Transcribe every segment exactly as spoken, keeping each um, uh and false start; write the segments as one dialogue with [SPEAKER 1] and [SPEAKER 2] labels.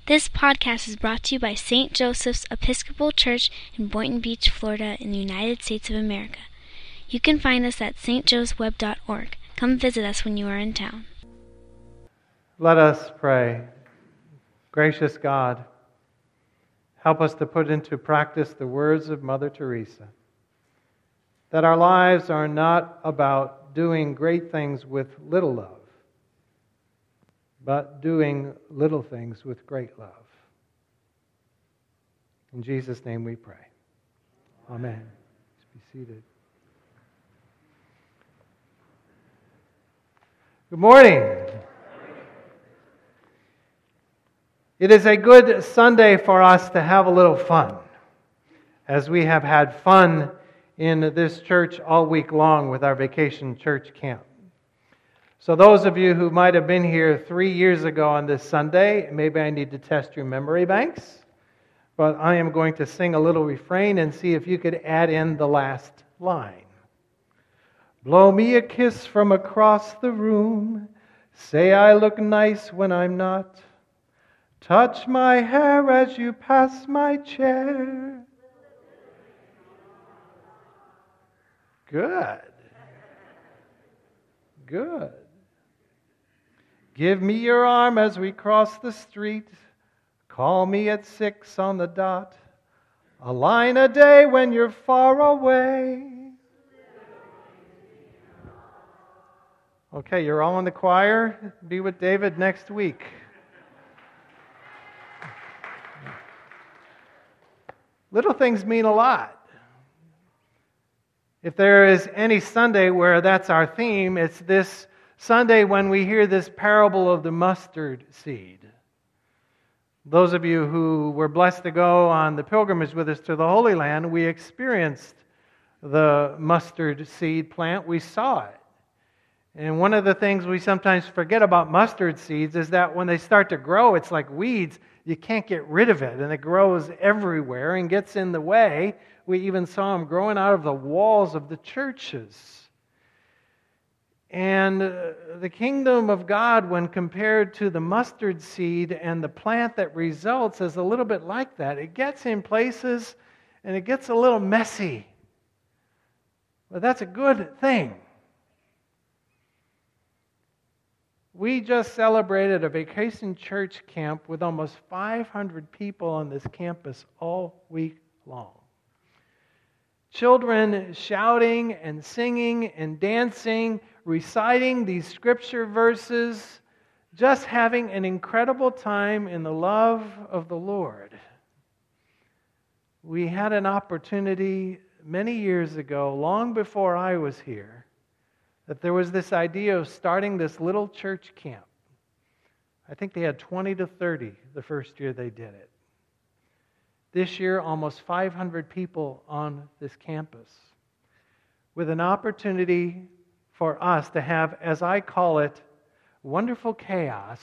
[SPEAKER 1] This podcast is brought to you by Saint Joseph's Episcopal Church in Boynton Beach, Florida, in the United States of America. You can find us at s t joes web dot org. Come visit us when you are in town.
[SPEAKER 2] Let us pray. Gracious God, help us to put into practice the words of Mother Teresa, that our lives are not about doing great things with little love, but doing little things with great love. In Jesus' name we pray. Amen. Please be seated. Good morning. It is a good Sunday for us to have a little fun, as we have had fun in this church all week long with our vacation church camp. So those of you who might have been here three years ago on this Sunday, maybe I need to test your memory banks, but I am going to sing a little refrain and see if you could add in the last line. Blow me a kiss from across the room, say I look nice when I'm not, touch my hair as you pass my chair. Good. Good. Give me your arm as we cross the street. Call me at six on the dot. A line a day when you're far away. Okay, you're all in the choir. Be with David next week. Little things mean a lot. If there is any Sunday where that's our theme, it's this Sunday when we hear this parable of the mustard seed. Those of you who were blessed to go on the pilgrimage with us to the Holy Land, we experienced the mustard seed plant. We saw it. And one of the things we sometimes forget about mustard seeds is that when they start to grow, it's like weeds. You can't get rid of it, and it grows everywhere and gets in the way. We even saw them growing out of the walls of the churches. And the kingdom of God, when compared to the mustard seed and the plant that results, is a little bit like that. It gets in places and it gets a little messy. But that's a good thing. We just celebrated a vacation church camp with almost five hundred people on this campus all week long. Children shouting and singing and dancing, reciting these scripture verses, just having an incredible time in the love of the Lord. We had an opportunity many years ago, long before I was here, that there was this idea of starting this little church camp. I think they had twenty to thirty the first year they did it. This year, almost five hundred people on this campus, with an opportunity for us to have, as I call it, wonderful chaos,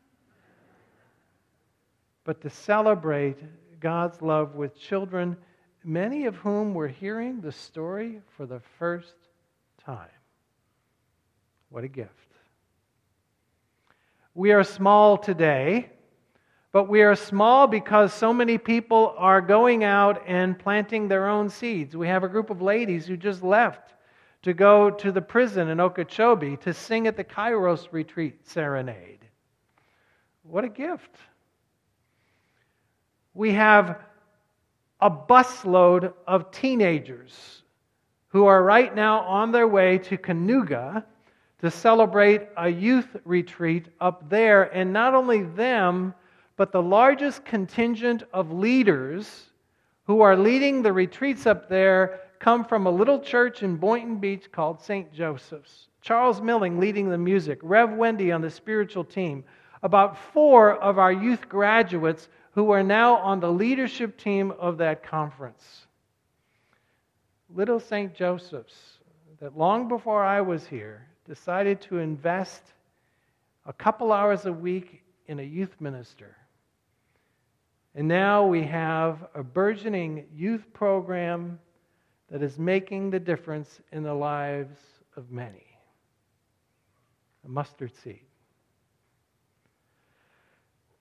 [SPEAKER 2] but to celebrate God's love with children, many of whom were hearing the story for the first time. What a gift. We are small today, but we are small because so many people are going out and planting their own seeds. We have a group of ladies who just left to go to the prison in Okeechobee to sing at the Kairos Retreat Serenade. What a gift. We have a busload of teenagers who are right now on their way to Kanuga to celebrate a youth retreat up there. And not only them, but the largest contingent of leaders who are leading the retreats up there come from a little church in Boynton Beach called Saint Joseph's. Charles Milling leading the music, Rev Wendy on the spiritual team. About four of our youth graduates who are now on the leadership team of that conference. Little Saint Joseph's, that long before I was here, decided to invest a couple hours a week in a youth minister. And now we have a burgeoning youth program that is making the difference in the lives of many. A mustard seed.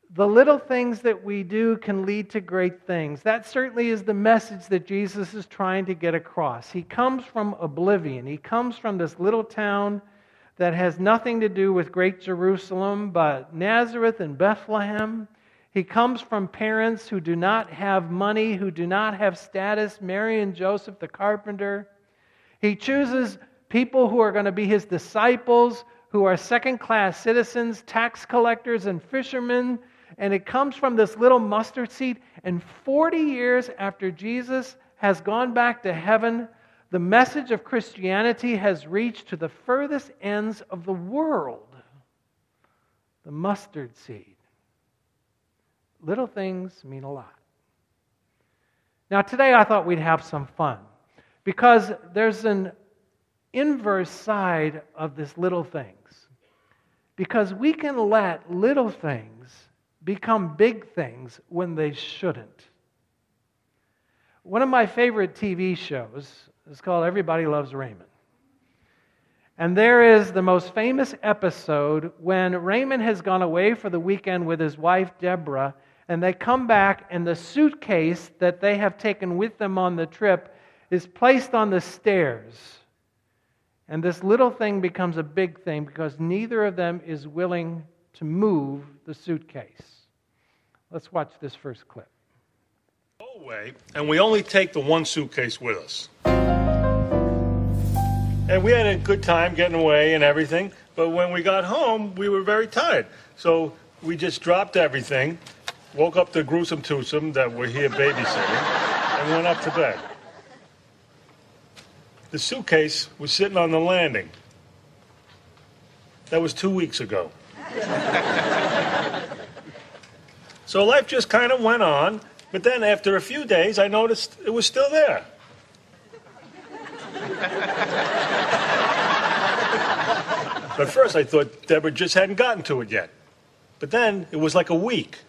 [SPEAKER 2] The little things that we do can lead to great things. That certainly is the message that Jesus is trying to get across. He comes from oblivion. He comes from this little town that has nothing to do with great Jerusalem, but Nazareth and Bethlehem. He comes from parents who do not have money, who do not have status, Mary and Joseph the carpenter. He chooses people who are going to be his disciples, who are second-class citizens, tax collectors, and fishermen. And it comes from this little mustard seed. And forty years after Jesus has gone back to heaven, the message of Christianity has reached to the furthest ends of the world. The mustard seed. Little things mean a lot. Now today I thought we'd have some fun, because there's an inverse side of this little things. Because we can let little things become big things when they shouldn't. One of my favorite T V shows is called Everybody Loves Raymond. And there is the most famous episode when Raymond has gone away for the weekend with his wife Deborah, and they come back and the suitcase that they have taken with them on the trip is placed on the stairs. And this little thing becomes a big thing because neither of them is willing to move the suitcase. Let's watch this first clip.
[SPEAKER 3] Go away, and we only take the one suitcase with us. And we had a good time getting away and everything, but when we got home, we were very tired. So we just dropped everything, woke up the gruesome twosome that were here babysitting, and went up to bed. The suitcase was sitting on the landing. That was two weeks ago. So life just kind of went on, but then after a few days, I noticed it was still there. But at first I thought Deborah just hadn't gotten to it yet. But then it was like a week.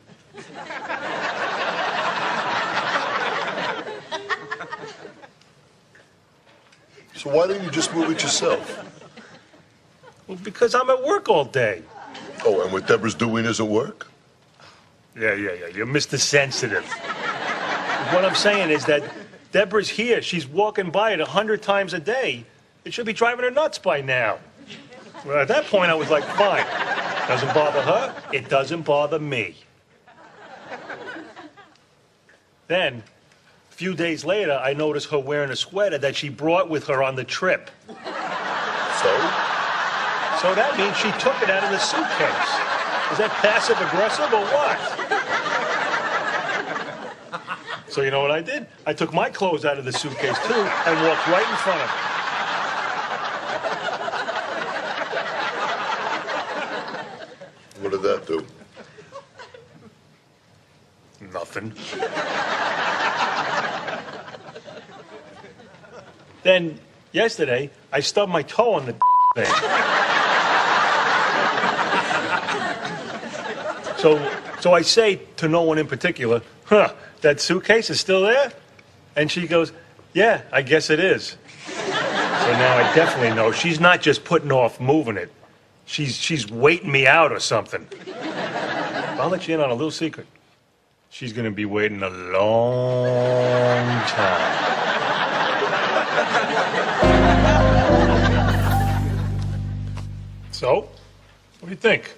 [SPEAKER 4] So why don't you just move it yourself?
[SPEAKER 3] Well, because I'm at work all day.
[SPEAKER 4] Oh, and what Deborah's doing isn't work?
[SPEAKER 3] Yeah, yeah, yeah. You're Mister Sensitive. What I'm saying is that Deborah's here. She's walking by it a hundred times a day. It should be driving her nuts by now. Well, at that point, I was like, fine. Doesn't bother her. It doesn't bother me. Then, a few days later, I noticed her wearing a sweater that she brought with her on the trip.
[SPEAKER 4] So?
[SPEAKER 3] So that means she took it out of the suitcase. Is that passive-aggressive or what? So you know what I did? I took my clothes out of the suitcase, too, and walked right in front of her.
[SPEAKER 4] What did that do?
[SPEAKER 3] Nothing. Then, yesterday, I stubbed my toe on the thing. So, so I say to no one in particular, huh, that suitcase is still there? And she goes, yeah, I guess it is. So now I definitely know she's not just putting off moving it. She's, she's waiting me out or something. I'll let you in on a little secret. She's going to be waiting a long time. So, what do you think?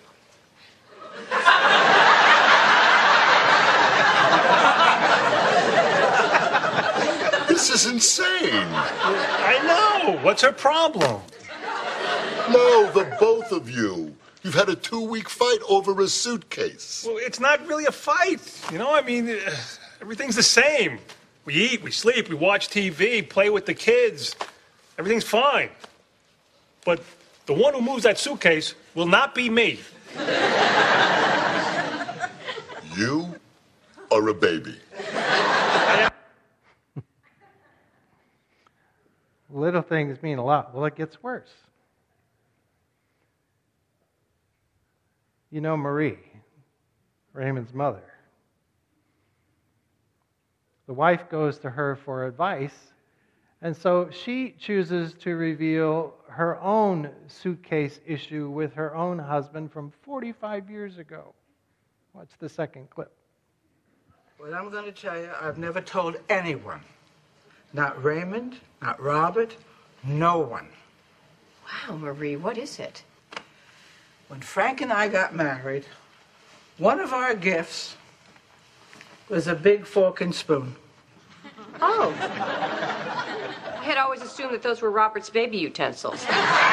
[SPEAKER 4] This is insane.
[SPEAKER 3] I know. What's her problem?
[SPEAKER 4] No, the both of you. You've had a two-week fight over a suitcase.
[SPEAKER 3] Well, it's not really a fight. You know, I mean, uh, everything's the same. We eat, we sleep, we watch T V, play with the kids. Everything's fine. But the one who moves that suitcase will not be me.
[SPEAKER 4] You are a baby.
[SPEAKER 2] Little things mean a lot. Well, it gets worse. You know Marie, Raymond's mother. The wife goes to her for advice, and so she chooses to reveal her own suitcase issue with her own husband from forty-five years ago. Watch the second clip.
[SPEAKER 5] What I'm going to tell you, I've never told anyone. Not Raymond, not Robert, no one.
[SPEAKER 6] Wow, Marie, what is it?
[SPEAKER 5] When Frank and I got married, one of our gifts was a big fork and spoon.
[SPEAKER 6] Oh. I had always assumed that those were Robert's baby utensils.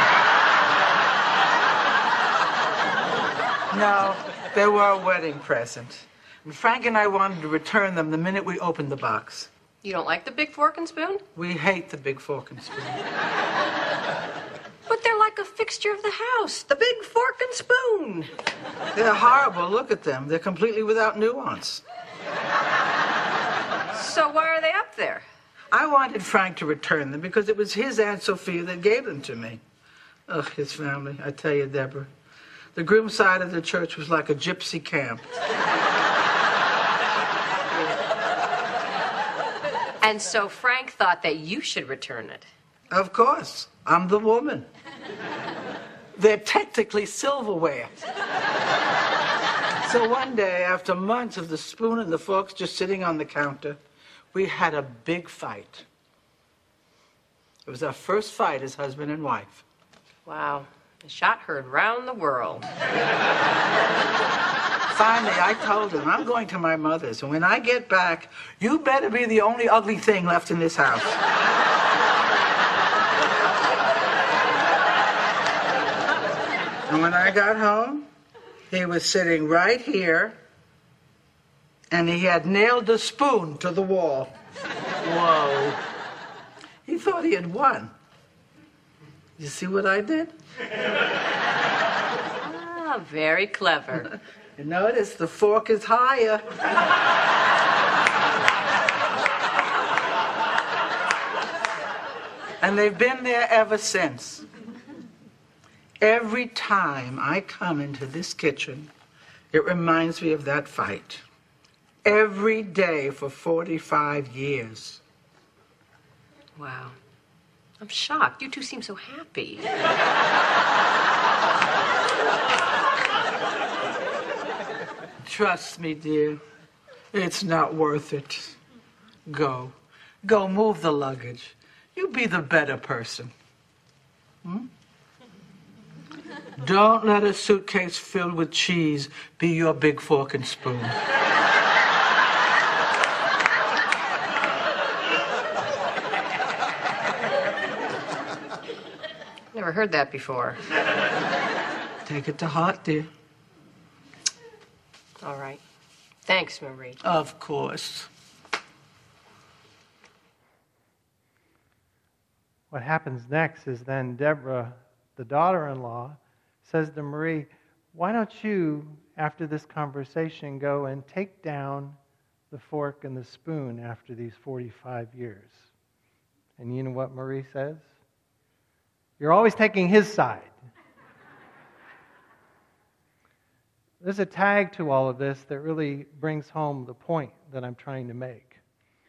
[SPEAKER 5] No, they were a wedding present. And Frank and I wanted to return them the minute we opened the box.
[SPEAKER 6] You don't like the big fork and spoon?
[SPEAKER 5] We hate the big fork and spoon.
[SPEAKER 6] But they're like a fixture of the house. The big fork and spoon.
[SPEAKER 5] They're horrible. Look at them. They're completely without nuance.
[SPEAKER 6] So why are they up there?
[SPEAKER 5] I wanted Frank to return them because it was his Aunt Sophia that gave them to me. Ugh, his family. I tell you, Deborah. The groom side of the church was like a gypsy camp.
[SPEAKER 6] And so Frank thought that you should return it.
[SPEAKER 5] Of course. I'm the woman. They're technically silverware. So one day, after months of the spoon and the forks just sitting on the counter, we had a big fight. It was our first fight as husband and wife.
[SPEAKER 6] Wow. The shot heard round the world.
[SPEAKER 5] Finally, I told him, I'm going to my mother's, and when I get back, you better be the only ugly thing left in this house. And when I got home, he was sitting right here, and he had nailed the spoon to the wall. Whoa. He thought he had won. You see what I did?
[SPEAKER 6] Ah, very clever.
[SPEAKER 5] You notice the fork is higher. And they've been there ever since. Every time I come into this kitchen, it reminds me of that fight. Every day for forty-five years.
[SPEAKER 6] Wow. I'm shocked. You two seem so happy.
[SPEAKER 5] Trust me, dear. It's not worth it. Go. Go move the luggage. You be the better person. Hmm? Don't let a suitcase filled with cheese be your big fork and spoon.
[SPEAKER 6] Never heard that before.
[SPEAKER 5] Take it to heart, dear.
[SPEAKER 6] All right. Thanks, Marie.
[SPEAKER 5] Of course.
[SPEAKER 2] What happens next is then Deborah, the daughter-in-law, says to Marie, why don't you, after this conversation, go and take down the fork and the spoon after these forty-five years? And you know what Marie says? You're always taking his side. There's a tag to all of this that really brings home the point that I'm trying to make.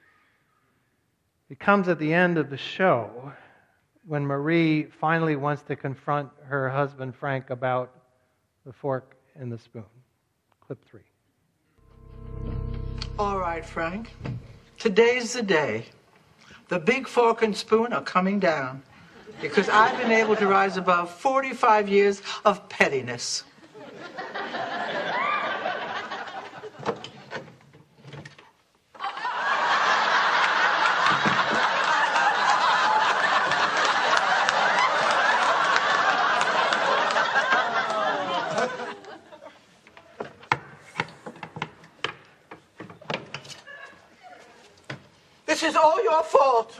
[SPEAKER 2] It comes at the end of the show when Marie finally wants to confront her husband Frank about the fork and the spoon. Clip three.
[SPEAKER 5] All right, Frank. Today's the day. The big fork and spoon are coming down because I've been able to rise above forty-five years of pettiness. This is all your fault.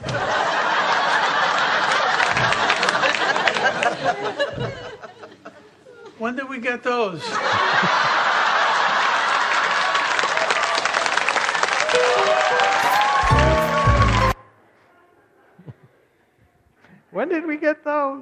[SPEAKER 5] When did we get those?
[SPEAKER 2] When did we get those?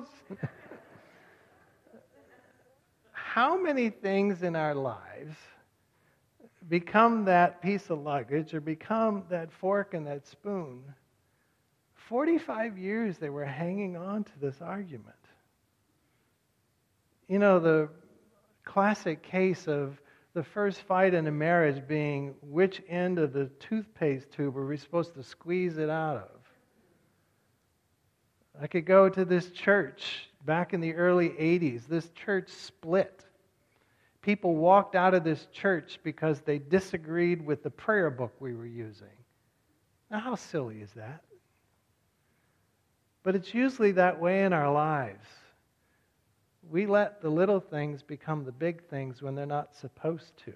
[SPEAKER 2] How many things in our lives become that piece of luggage or become that fork and that spoon? forty-five years they were hanging on to this argument. You know, the classic case of the first fight in a marriage being which end of the toothpaste tube are we supposed to squeeze it out of. I could go to this church back in the early eighties. This church split. People walked out of this church because they disagreed with the prayer book we were using. Now, how silly is that? But it's usually that way in our lives. We let the little things become the big things when they're not supposed to.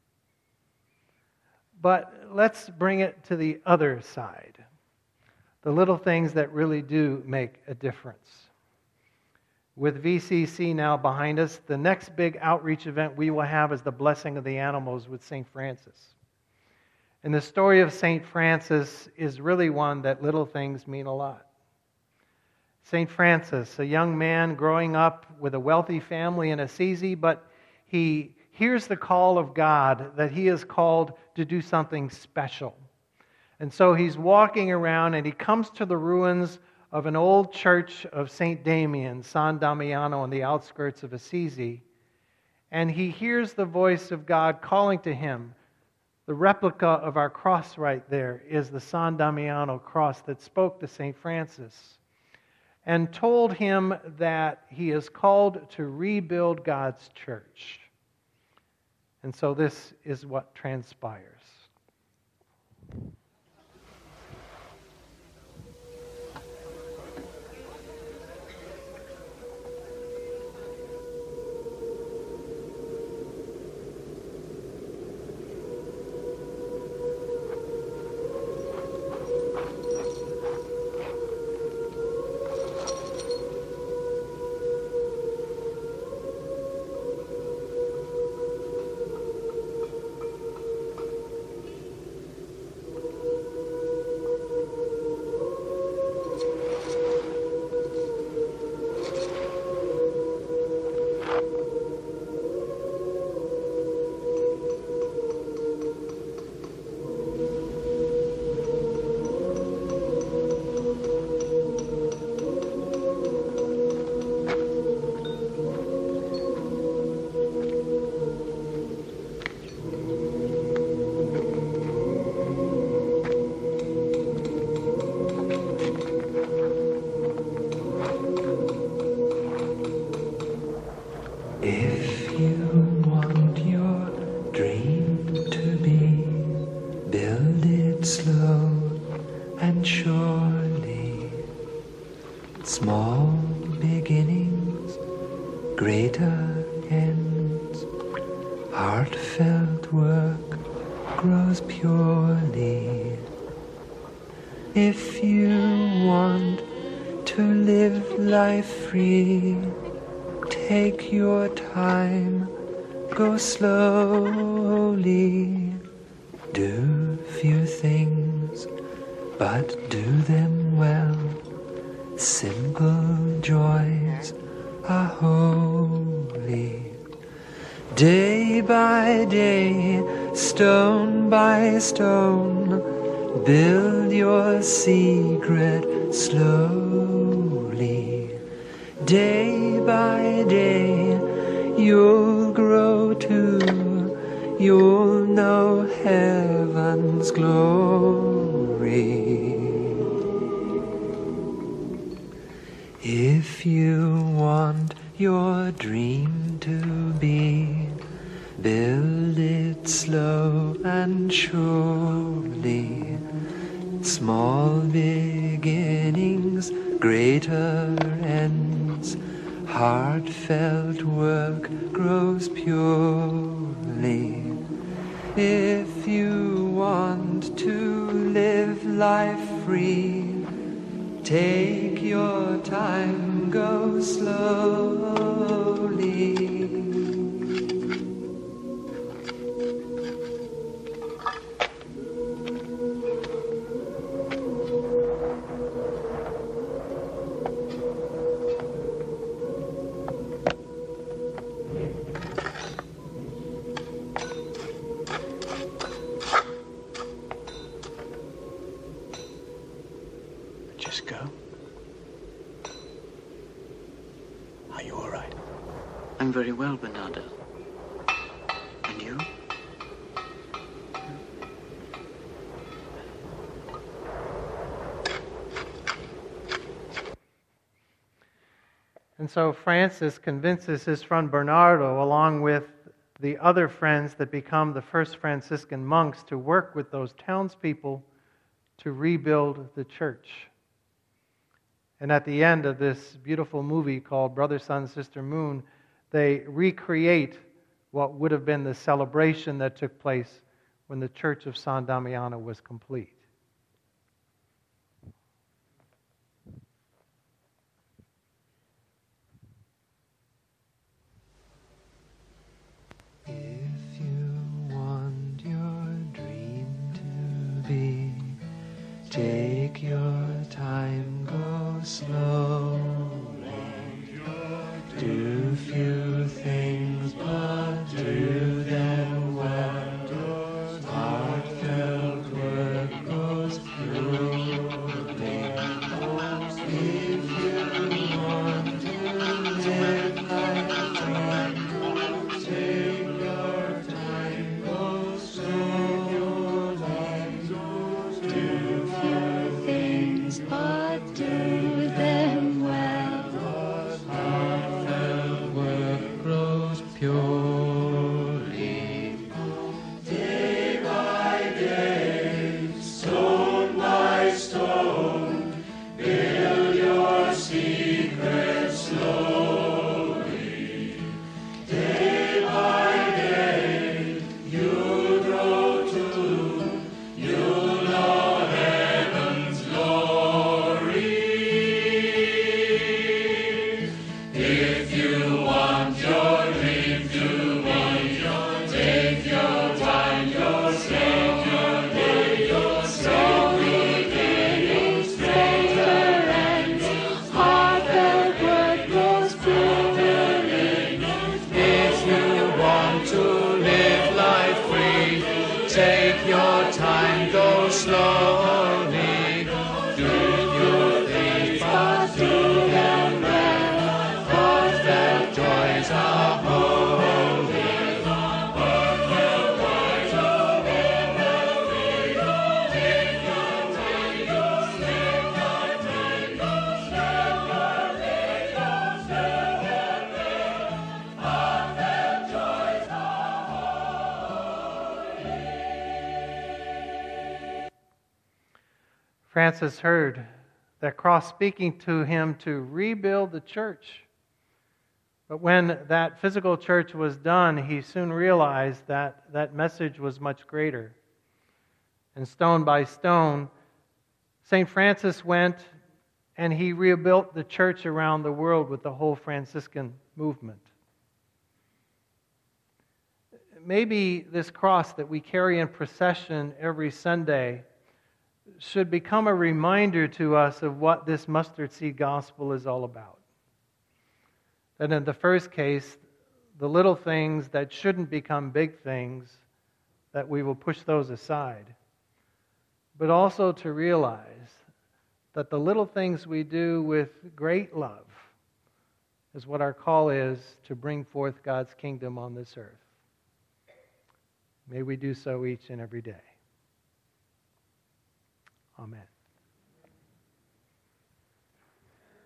[SPEAKER 2] But let's bring it to the other side. The little things that really do make a difference. With V C C now behind us, the next big outreach event we will have is the Blessing of the Animals with Saint Francis. And the story of Saint Francis is really one that little things mean a lot. Saint Francis, a young man growing up with a wealthy family in Assisi, but he hears the call of God that he is called to do something special. And so he's walking around and he comes to the ruins of an old church of Saint Damian, San Damiano, on the outskirts of Assisi. And he hears the voice of God calling to him. The replica of our cross right there is the San Damiano cross that spoke to Saint Francis and told him that he is called to rebuild God's church. And so this is what transpires.
[SPEAKER 7] Go slowly, do few things, but do them well. Simple joys are holy. Day by day, stone by stone, build your secret slowly. Day by day, you'll grow too, you'll know heaven's glory. If you want your dream to be, build it slow and surely. Small beginnings, greater ends. Heartfelt work grows purely. If you want to live life free, take your time, go slowly.
[SPEAKER 8] Just go. Are you all right?
[SPEAKER 7] I'm very well, Bernardo. And you?
[SPEAKER 2] And so Francis convinces his friend Bernardo, along with the other friends that become the first Franciscan monks, to work with those townspeople to rebuild the church. And at the end of this beautiful movie called Brother, Sun, Sister, Moon, they recreate what would have been the celebration that took place when the Church of San Damiano was complete.
[SPEAKER 7] If you want your dream to be, take your time, go slow. Do few things, but do them well. Heartfelt work goes purely. If you want to live like a dream, take your time, go slow. Do few things, but do them well. Heartfelt work grows purely. Day by day, stone by stone, build your secret slowly. Day by day, you'll grow too, you'll know heaven's glory. If you want your dream to be, take your time, your step, your day, your slowly getting straighter and heartfelt work grows purely. If you want to live life free, take your time, go slowly. Do your things, but do them well. Heartfelt joys are holy.
[SPEAKER 2] Francis heard that cross speaking to him to rebuild the church. But when that physical church was done, he soon realized that that message was much greater. And stone by stone, Saint Francis went and he rebuilt the church around the world with the whole Franciscan movement. Maybe this cross that we carry in procession every Sunday should become a reminder to us of what this mustard seed gospel is all about. That in the first case, the little things that shouldn't become big things, that we will push those aside. But also to realize that the little things we do with great love is what our call is to bring forth God's kingdom on this earth. May we do so each and every day. Amen.